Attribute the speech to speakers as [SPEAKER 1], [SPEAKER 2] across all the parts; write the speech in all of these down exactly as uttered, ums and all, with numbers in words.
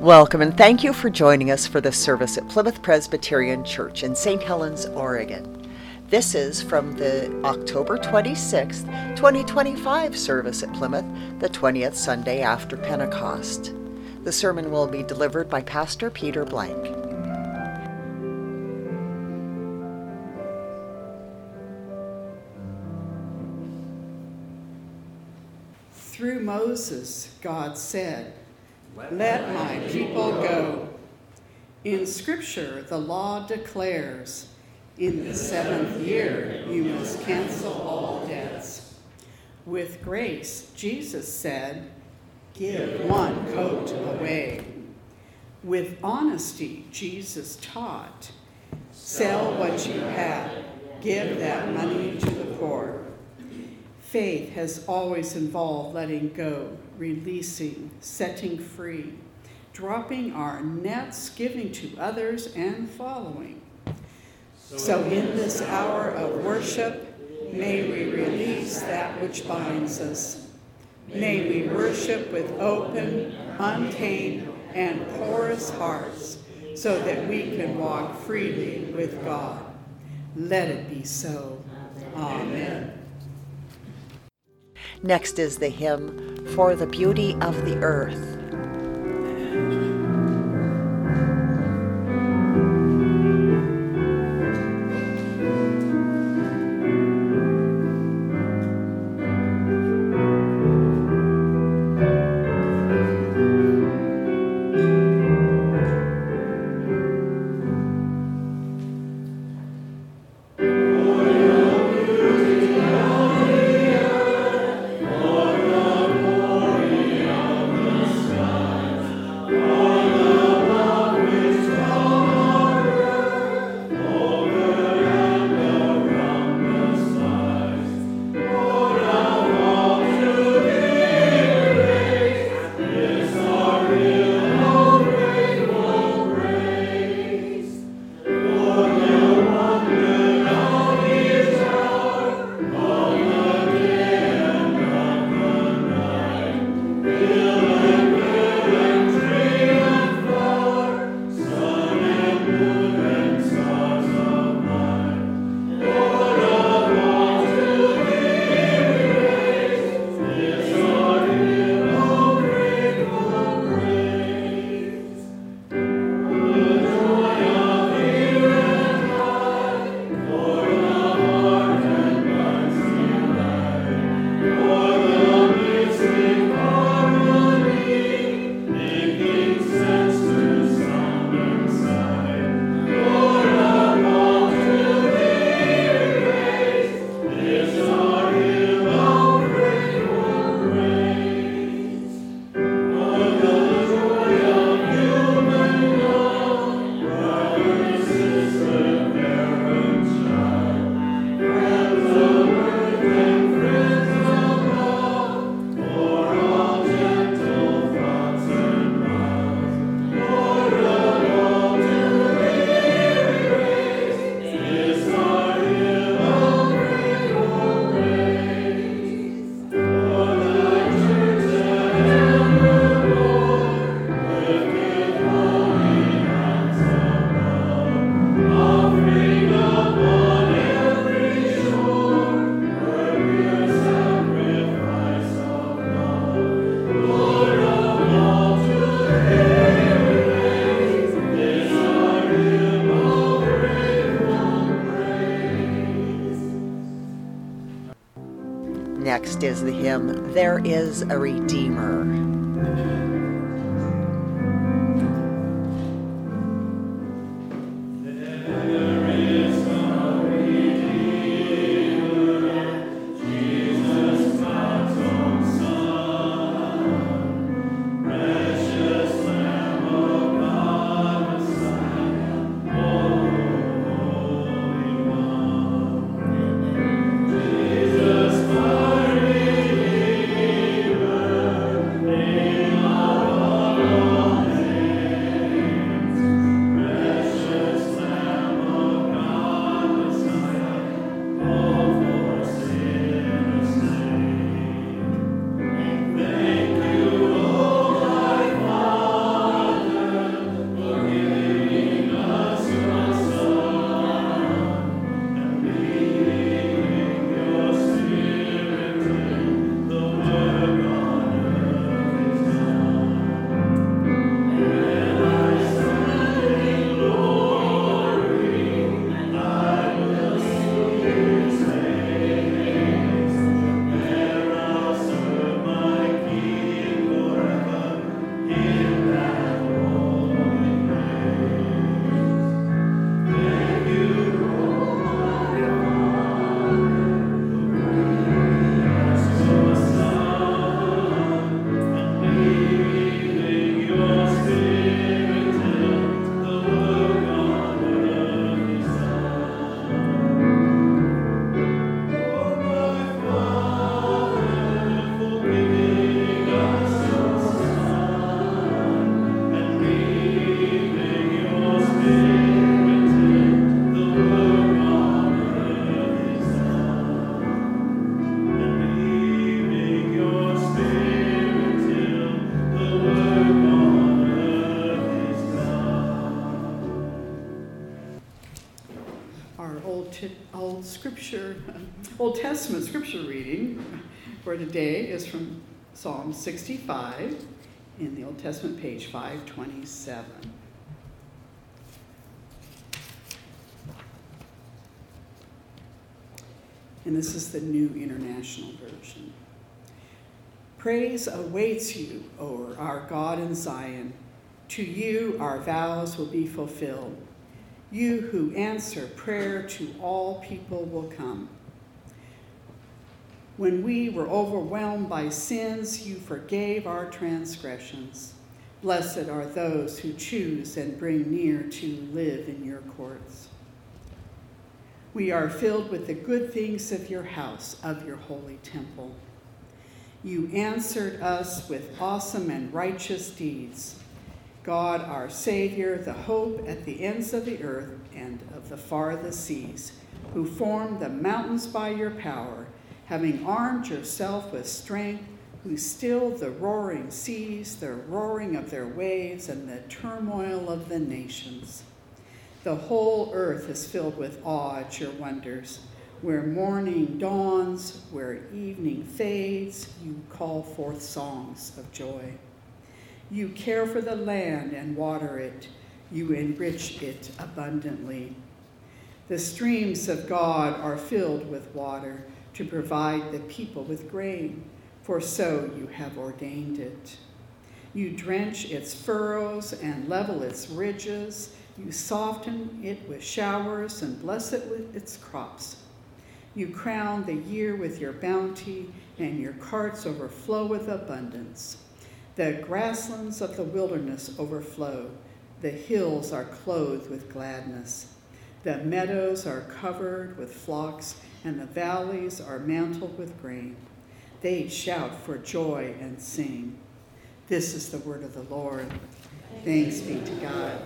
[SPEAKER 1] Welcome and thank you for joining us for this service at Plymouth Presbyterian Church in Saint Helens, Oregon. This is from the October twenty-sixth, twenty twenty-five service at Plymouth, the twentieth Sunday after Pentecost. The sermon will be delivered by Pastor Peter Blank.
[SPEAKER 2] Through Moses, God said, "Let my people go." In Scripture, the law declares, in the seventh year you must cancel all debts. With grace, Jesus said, "Give one coat away." With honesty, Jesus taught, "Sell what you have, give that money to the poor." Faith has always involved letting go, releasing, setting free, dropping our nets, giving to others, and following. So in this hour of worship, may we release that which binds us. May we worship with open, untamed, and porous hearts, so that we can walk freely with God. Let it be so. Amen.
[SPEAKER 1] Next is the hymn, For the Beauty of the Earth. Next is the hymn, There is a Redeemer.
[SPEAKER 3] There
[SPEAKER 2] Old Scripture, Old Testament scripture reading for today is from Psalm sixty-five in the Old Testament, page five twenty-seven. And this is the New International Version. Praise awaits you, O our God in Zion. To you our vows will be fulfilled. You who answer prayer to all people will come. When we were overwhelmed by sins, you forgave our transgressions. Blessed are those who choose and bring near to live in your courts. We are filled with the good things of your house, of your holy temple. You answered us with awesome and righteous deeds. God, our Savior, the hope at the ends of the earth and of the farthest seas, who formed the mountains by your power, having armed yourself with strength, who stilled the roaring seas, the roaring of their waves, and the turmoil of the nations. The whole earth is filled with awe at your wonders. Where morning dawns, where evening fades, you call forth songs of joy. You care for the land and water it. You enrich it abundantly. The streams of God are filled with water to provide the people with grain, for so you have ordained it. You drench its furrows and level its ridges. You soften it with showers and bless it with its crops. You crown the year with your bounty, and your carts overflow with abundance. The grasslands of the wilderness overflow. The hills are clothed with gladness. The meadows are covered with flocks, and the valleys are mantled with grain. They shout for joy and sing. This is the word of the Lord. Thanks be to God.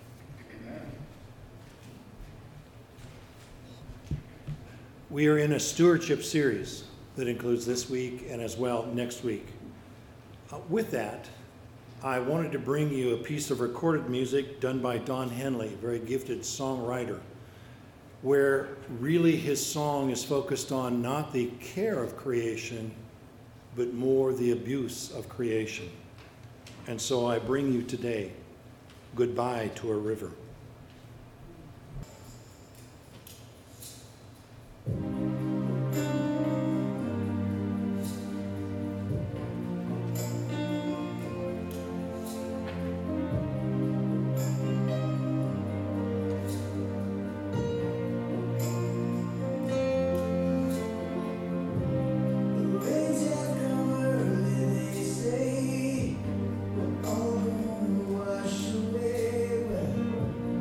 [SPEAKER 3] We are in a stewardship series that includes this week and as well next week. Uh, with that, I wanted to bring you a piece of recorded music done by Don Henley, a very gifted songwriter, where really his song is focused on not the care of creation, but more the abuse of creation. And so I bring you today, Goodbye to a River.
[SPEAKER 4] Wash away.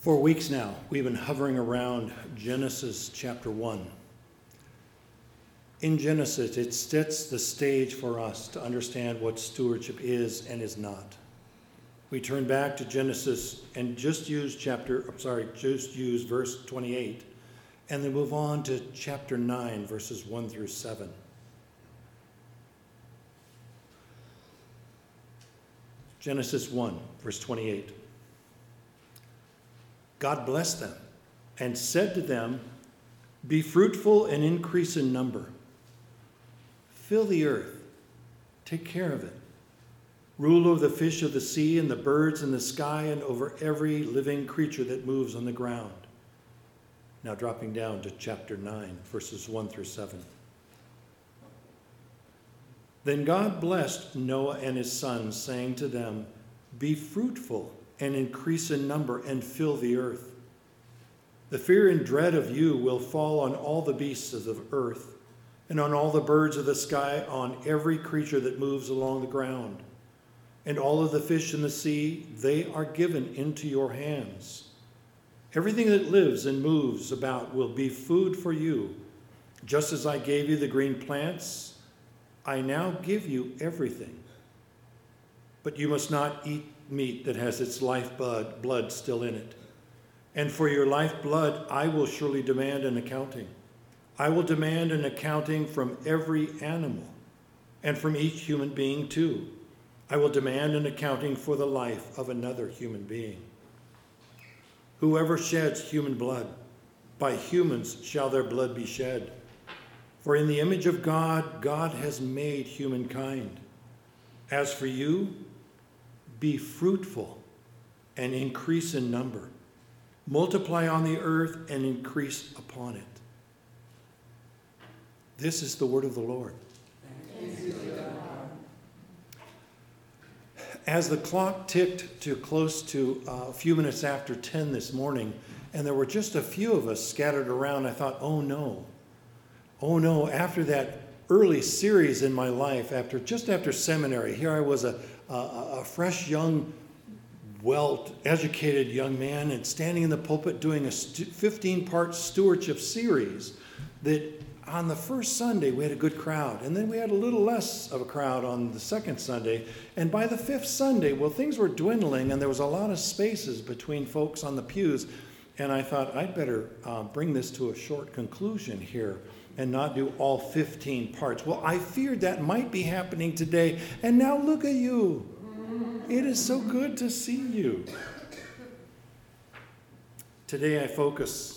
[SPEAKER 3] For weeks now, we've been hovering around Genesis chapter one. In Genesis, it sets the stage for us to understand what stewardship is and is not. We turn back to Genesis and just use chapter, I'm sorry, just use verse twenty-eight, and then move on to chapter nine, verses one through seven. Genesis one, verse twenty-eight. God blessed them and said to them, "Be fruitful and increase in number. Fill the earth, take care of it. Rule over the fish of the sea and the birds in the sky and over every living creature that moves on the ground." Now dropping down to chapter nine, verses one through seven. Then God blessed Noah and his sons, saying to them, "Be fruitful and increase in number and fill the earth. The fear and dread of you will fall on all the beasts of the earth and on all the birds of the sky, on every creature that moves along the ground. And all of the fish in the sea, they are given into your hands. Everything that lives and moves about will be food for you. Just as I gave you the green plants, I now give you everything. But you must not eat meat that has its lifeblood blood still in it. And for your lifeblood, I will surely demand an accounting. I will demand an accounting from every animal and from each human being too. I will demand an accounting for the life of another human being. Whoever sheds human blood, by humans shall their blood be shed. For in the image of God, God has made humankind. As for you, be fruitful and increase in number. Multiply on the earth and increase upon it." This is the word of the Lord. As the clock ticked to close to uh, a few minutes after ten this morning, and there were just a few of us scattered around, I thought, oh no, oh no, after that early series in my life, after just after seminary, here I was a, a, a fresh, young, well-educated young man and standing in the pulpit doing a fifteen-part stewardship series that on the first Sunday, we had a good crowd, and then we had a little less of a crowd on the second Sunday, and by the fifth Sunday, well, things were dwindling, and there was a lot of spaces between folks on the pews, and I thought I'd better uh, bring this to a short conclusion here and not do all fifteen parts. Well, I feared that might be happening today, and now look at you. It is so good to see you. Today, I focus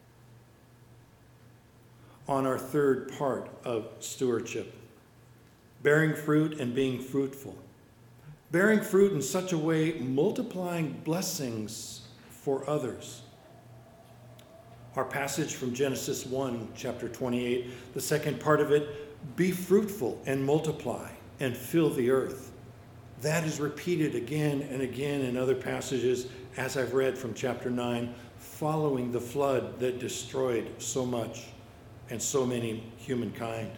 [SPEAKER 3] on our third part of stewardship, bearing fruit and being fruitful. Bearing fruit in such a way, multiplying blessings for others. Our passage from Genesis one, chapter twenty-eight, the second part of it, be fruitful and multiply and fill the earth. That is repeated again and again in other passages, as I've read from chapter nine, following the flood that destroyed so much and so many humankind.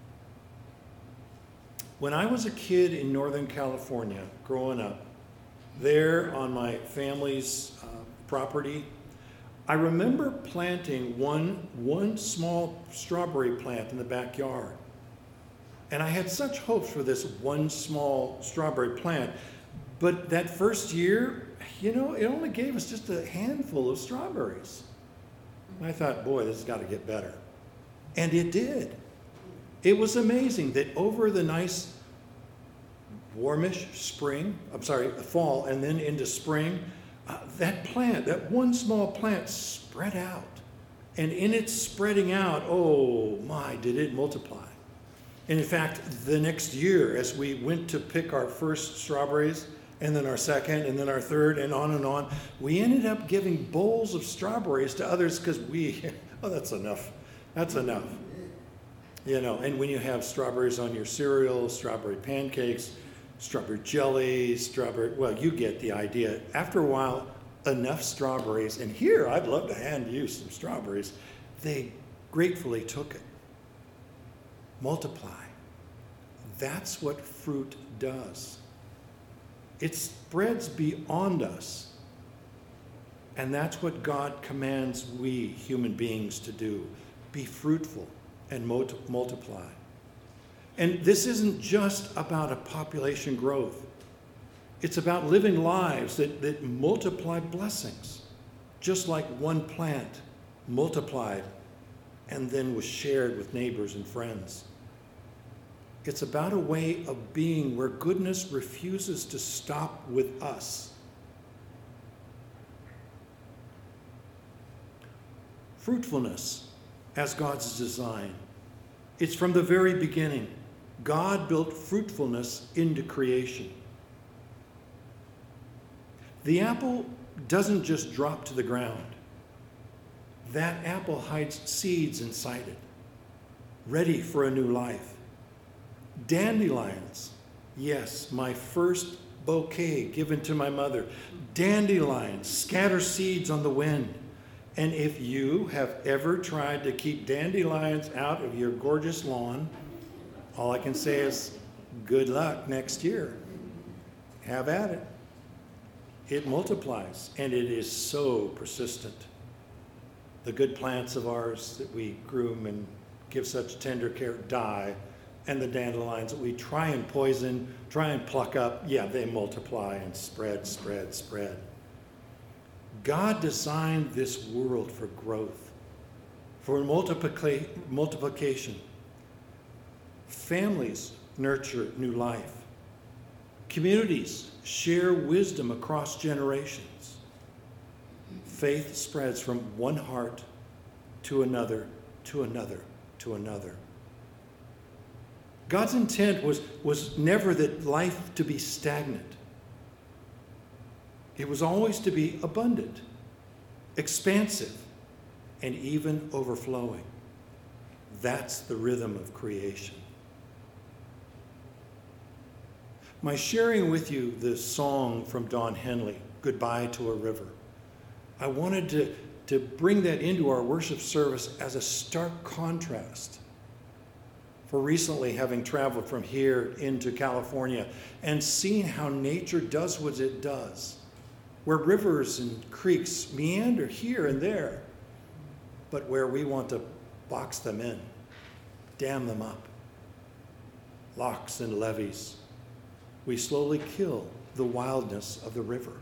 [SPEAKER 3] When I was a kid in Northern California, growing up, there on my family's uh, property, I remember planting one, one small strawberry plant in the backyard. And I had such hopes for this one small strawberry plant. But that first year, you know, it only gave us just a handful of strawberries. And I thought, boy, this has got to get better. And it did. It was amazing that over the nice warmish spring, I'm sorry, fall, and then into spring, uh, that plant, that one small plant spread out. And in its spreading out, oh my, did it multiply. And in fact, the next year, as we went to pick our first strawberries, and then our second, and then our third, and on and on, we ended up giving bowls of strawberries to others because we, oh, that's enough. That's enough. You know, and when you have strawberries on your cereal, strawberry pancakes, strawberry jelly, strawberry, well, you get the idea. After a while, enough strawberries, and here I'd love to hand you some strawberries. They gratefully took it. Multiply. That's what fruit does. It spreads beyond us. And that's what God commands we human beings to do. Be fruitful and multiply. And this isn't just about a population growth. It's about living lives that, that multiply blessings, just like one plant multiplied and then was shared with neighbors and friends. It's about a way of being where goodness refuses to stop with us. Fruitfulness as God's design. It's from the very beginning. God built fruitfulness into creation. The apple doesn't just drop to the ground. That apple hides seeds inside it, ready for a new life. Dandelions, yes, my first bouquet given to my mother. Dandelions scatter seeds on the wind. And if you have ever tried to keep dandelions out of your gorgeous lawn, all I can say is good luck next year. Have at it. It multiplies, and it is so persistent. The good plants of ours that we groom and give such tender care die, and the dandelions that we try and poison, try and pluck up, yeah, they multiply and spread, spread, spread. God designed this world for growth, for multiplica- multiplication. Families nurture new life. Communities share wisdom across generations. Faith spreads from one heart to another, to another, to another. God's intent was, was never that life to be stagnant. It was always to be abundant, expansive, and even overflowing. That's the rhythm of creation. My sharing with you the song from Don Henley, Goodbye to a River, I wanted to, to bring that into our worship service as a stark contrast. For recently having traveled from here into California and seen how nature does what it does, where rivers and creeks meander here and there, but where we want to box them in, dam them up, locks and levees, we slowly kill the wildness of the river.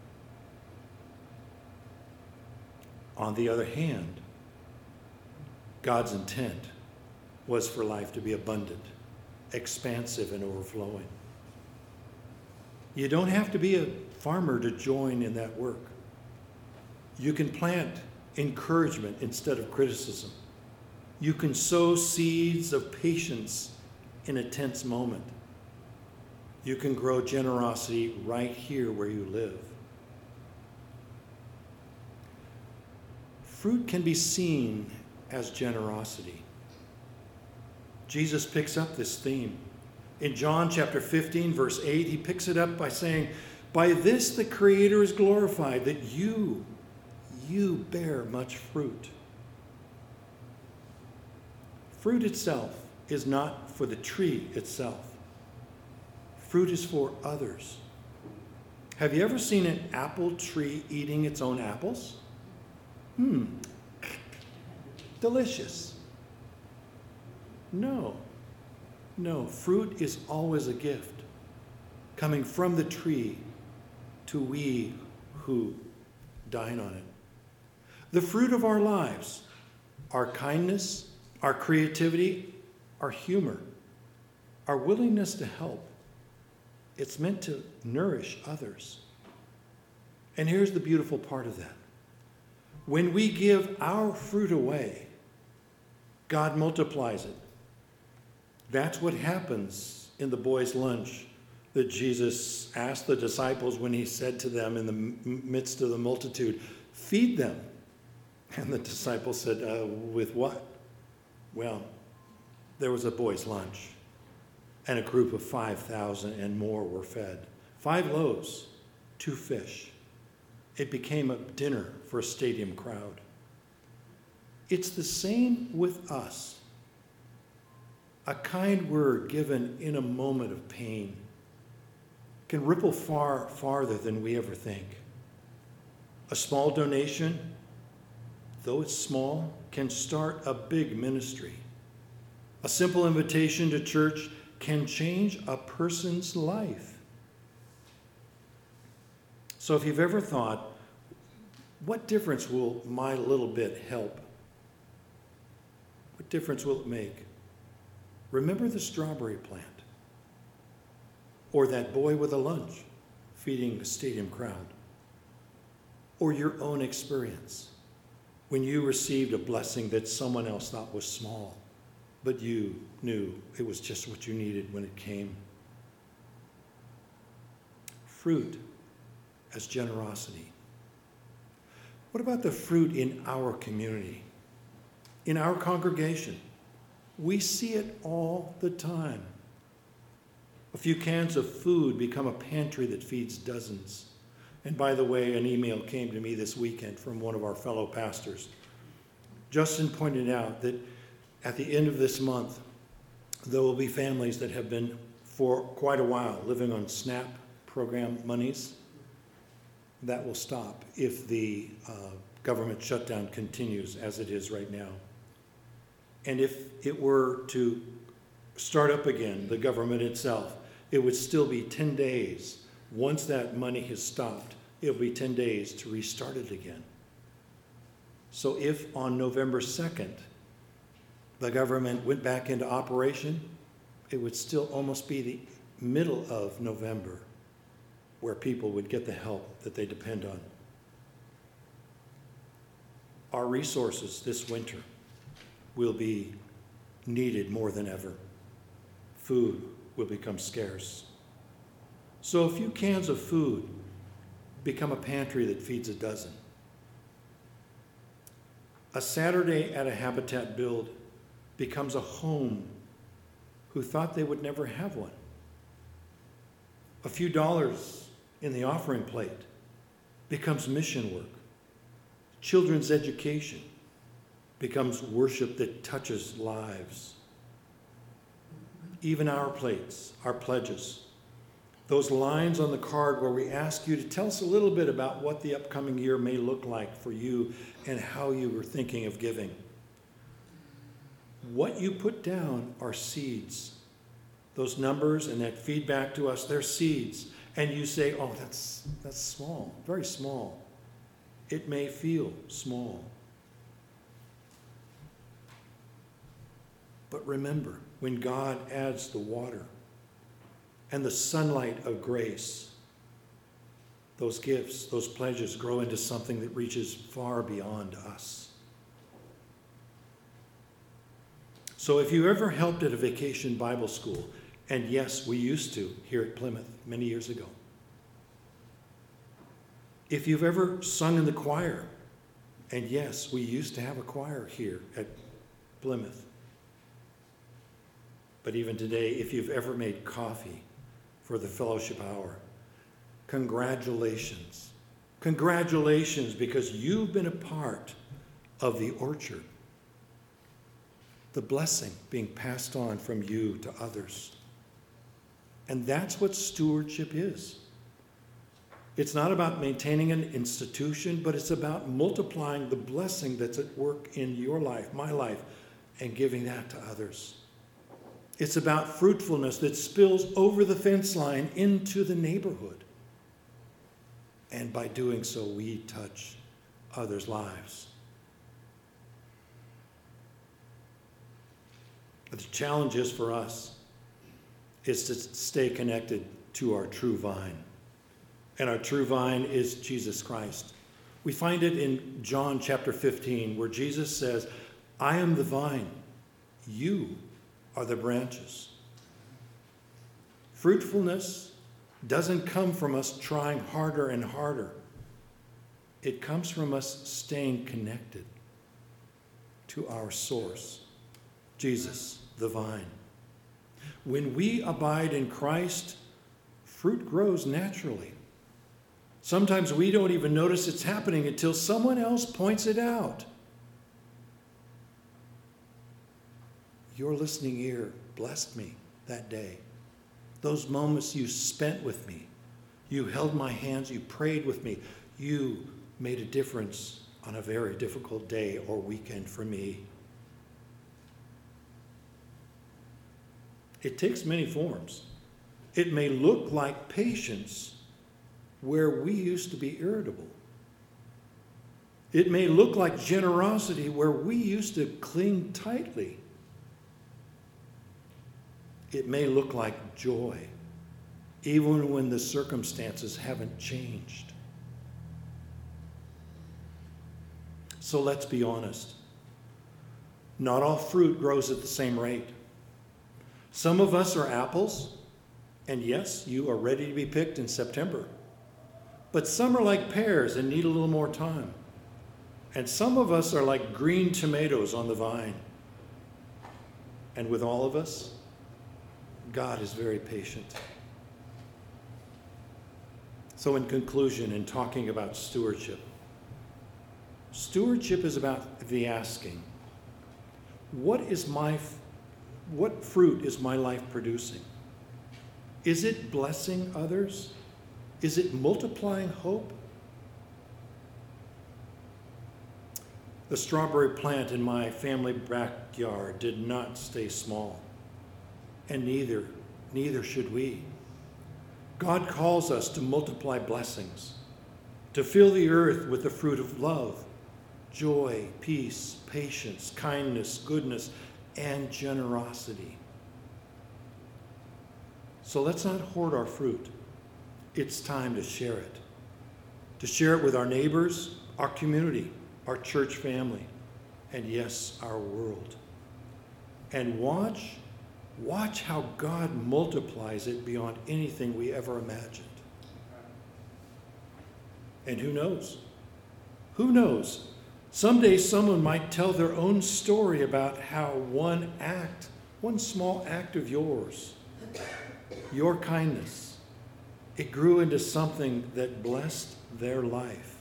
[SPEAKER 3] On the other hand, God's intent was for life to be abundant, expansive, and overflowing. You don't have to be a farmer to join in that work. You can plant encouragement instead of criticism. You can sow seeds of patience in a tense moment. You can grow generosity right here where you live. Fruit can be seen as generosity. Jesus picks up this theme. In John chapter fifteen, verse eight, he picks it up by saying, "By this the Creator is glorified, that you, you bear much fruit." Fruit itself is not for the tree itself. Fruit is for others. Have you ever seen an apple tree eating its own apples? Hmm, delicious. No, no, fruit is always a gift coming from the tree to we who dine on it. The fruit of our lives, our kindness, our creativity, our humor, our willingness to help, it's meant to nourish others. And here's the beautiful part of that. When we give our fruit away, God multiplies it. That's what happens in the boys' lunch that Jesus asked the disciples when he said to them in the midst of the multitude, "Feed them." And the disciples said, uh, with what? Well, there was a boys' lunch, and a group of five thousand and more were fed. Five loaves, two fish. It became a dinner for a stadium crowd. It's the same with us. A kind word given in a moment of pain can ripple far farther than we ever think. A small donation, though it's small, can start a big ministry. A simple invitation to church can change a person's life. So if you've ever thought, what difference will my little bit help? What difference will it make? Remember the strawberry plant, or that boy with a lunch feeding a stadium crowd, or your own experience when you received a blessing that someone else thought was small, but you knew it was just what you needed when it came. Fruit as generosity. What about the fruit in our community, in our congregation? We see it all the time. A few cans of food become a pantry that feeds dozens. And by the way, an email came to me this weekend from one of our fellow pastors. Justin pointed out that at the end of this month, there will be families that have been for quite a while living on SNAP program monies. That will stop if the uh, government shutdown continues as it is right now. And if it were to start up again, the government itself, it would still be ten days. Once that money has stopped, it'll be ten days to restart it again. So if on November second, the government went back into operation, it would still almost be the middle of November where people would get the help that they depend on. Our resources this winter will be needed more than ever. Food will become scarce. So a few cans of food become a pantry that feeds a dozen. A Saturday at a Habitat build becomes a home who thought they would never have one. A few dollars in the offering plate becomes mission work. Children's education becomes worship that touches lives. Even our plates, our pledges, those lines on the card where we ask you to tell us a little bit about what the upcoming year may look like for you and how you were thinking of giving. What you put down are seeds. Those numbers and that feedback to us, they're seeds. And you say, oh, that's, that's small, very small. It may feel small. But remember, when God adds the water and the sunlight of grace, those gifts, those pledges grow into something that reaches far beyond us. So if you ever helped at a vacation Bible school, and yes, we used to here at Plymouth many years ago. If you've ever sung in the choir, and yes, we used to have a choir here at Plymouth. But even today, if you've ever made coffee for the fellowship hour, congratulations. Congratulations, because you've been a part of the orchard. The blessing being passed on from you to others. And that's what stewardship is. It's not about maintaining an institution, but it's about multiplying the blessing that's at work in your life, my life, and giving that to others. It's about fruitfulness that spills over the fence line into the neighborhood. And by doing so, we touch others' lives. But the challenge is for us is to stay connected to our true vine. And our true vine is Jesus Christ. We find it in John chapter fifteen, where Jesus says, I am the vine, you are the branches. Fruitfulness doesn't come from us trying harder and harder. It comes from us staying connected to our source, Jesus, the vine. When we abide in Christ, fruit grows naturally. Sometimes we don't even notice it's happening until someone else points it out. Your listening ear blessed me that day. Those moments you spent with me. You held my hands, you prayed with me. You made a difference on a very difficult day or weekend for me. It takes many forms. It may look like patience where we used to be irritable. It may look like generosity where we used to cling tightly. It may look like joy, even when the circumstances haven't changed. So let's be honest. Not all fruit grows at the same rate. Some of us are apples, and yes, you are ready to be picked in September. But some are like pears and need a little more time. And some of us are like green tomatoes on the vine. And with all of us, God is very patient. So in conclusion, in talking about stewardship, stewardship is about the asking, what is my, what fruit is my life producing? Is it blessing others? Is it multiplying hope? The strawberry plant in my family backyard did not stay small, and neither, neither should we. God calls us to multiply blessings, to fill the earth with the fruit of love, joy, peace, patience, kindness, goodness, and generosity. So let's not hoard our fruit. It's time to share it. To share it with our neighbors, our community, our church family, and yes, our world. And watch, watch how God multiplies it beyond anything we ever imagined. And who knows? Who knows? Someday someone might tell their own story about how one act, one small act of yours, your kindness, it grew into something that blessed their life.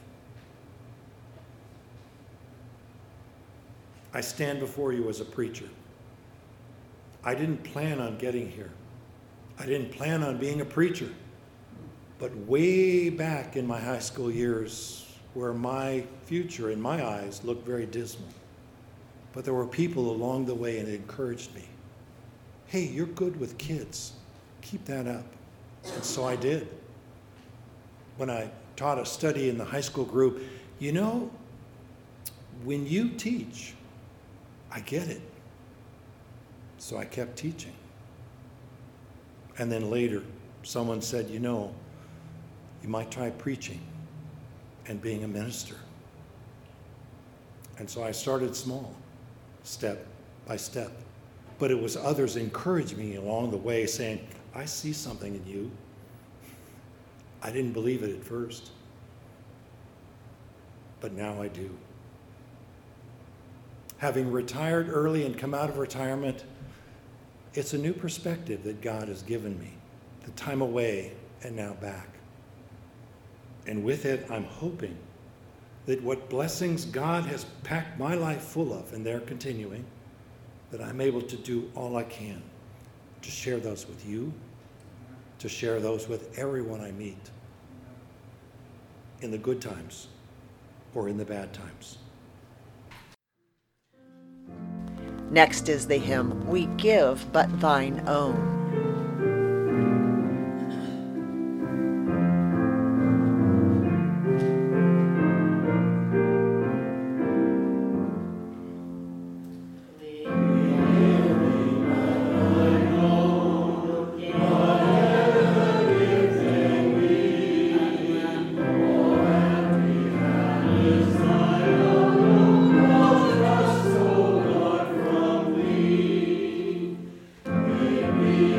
[SPEAKER 3] I stand before you as a preacher. I didn't plan on getting here. I didn't plan on being a preacher. But way back in my high school years, where my future in my eyes looked very dismal, but there were people along the way and it encouraged me. Hey, you're good with kids. Keep that up. And so I did. When I taught a study in the high school group, you know, when you teach, I get it. So I kept teaching. And then later, someone said, you know, you might try preaching and being a minister. And so I started small, step by step. But it was others encouraging me along the way, saying, I see something in you. I didn't believe it at first, but now I do. Having retired early and come out of retirement, it's a new perspective that God has given me, the time away and now back. And with it, I'm hoping that what blessings God has packed my life full of, and they're continuing, that I'm able to do all I can to share those with you, to share those with everyone I meet, in the good times or in the bad times.
[SPEAKER 1] Next is the hymn, We Give But Thine Own.
[SPEAKER 4] We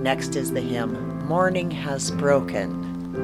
[SPEAKER 1] Next is the hymn, Morning Has Broken.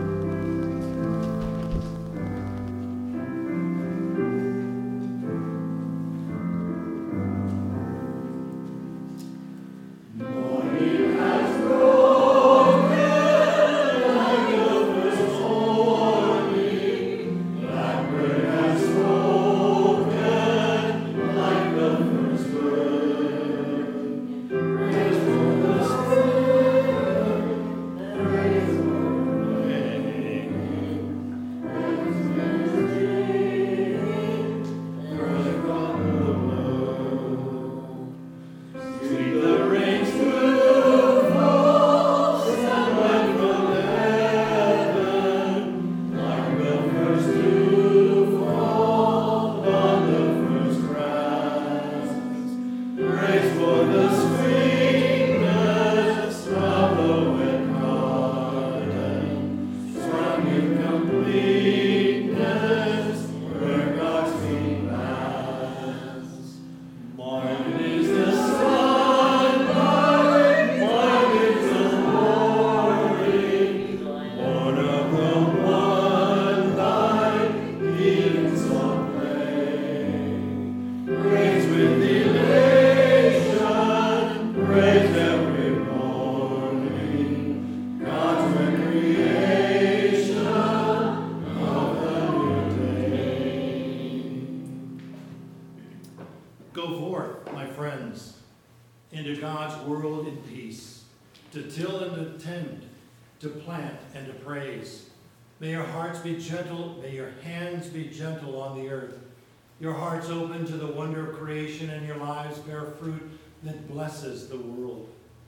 [SPEAKER 3] Go forth, my friends, into God's world in peace, to till and to tend, to plant and to praise. May your hearts be gentle, may your hands be gentle on the earth, your hearts open to the wonder of creation, and your lives bear fruit that blesses the world.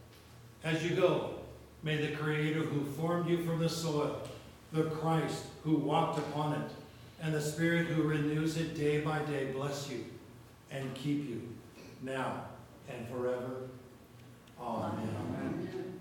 [SPEAKER 3] As you go, may the Creator who formed you from the soil, the Christ who walked upon it, and the Spirit who renews it day by day bless you and keep you now and forever. Amen. Amen.